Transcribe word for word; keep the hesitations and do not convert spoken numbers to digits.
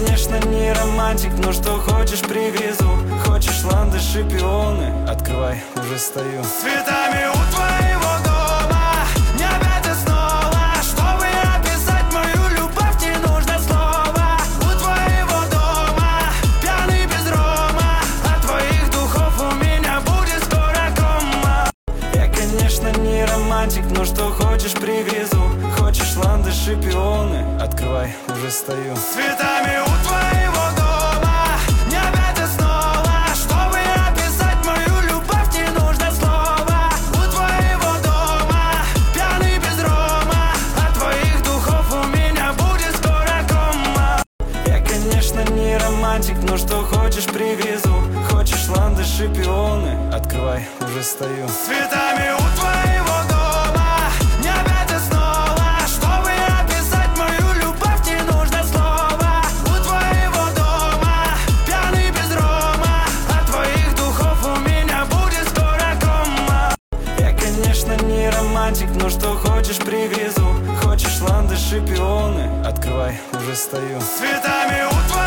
конечно, не романтик, но что хочешь привезу. Хочешь ландыши, пионы, открывай, уже стою. С цветами у твоего дома, не опять и снова. Чтобы описать мою любовь, не нужно слова. У твоего дома, пьяный без рома. От твоих духов у меня будет скоро кома. Я, конечно, не романтик, но что хочешь привезу. Хочешь ландыши, пионы, открывай, уже стою. С цветами у твоего дома, не опять и снова. Чтобы описать мою любовь, не нужно слова. У твоего дома, пьяный без рома. От твоих духов у меня будет скоро кома. Я, конечно, не романтик, но что хочешь привезу. Хочешь ландыши, пионы, открывай, уже стою. С цветами у твоего дома, не опять и снова. Чтобы описать мою любовь, не нужно слова. У твоего дома, пьяный без рома. От твоих духов у меня будет скоро кома. Я, конечно, не романтик, но что хочешь привезу. Хочешь ландыши, пионы, открывай, уже стою. С цветами у твоего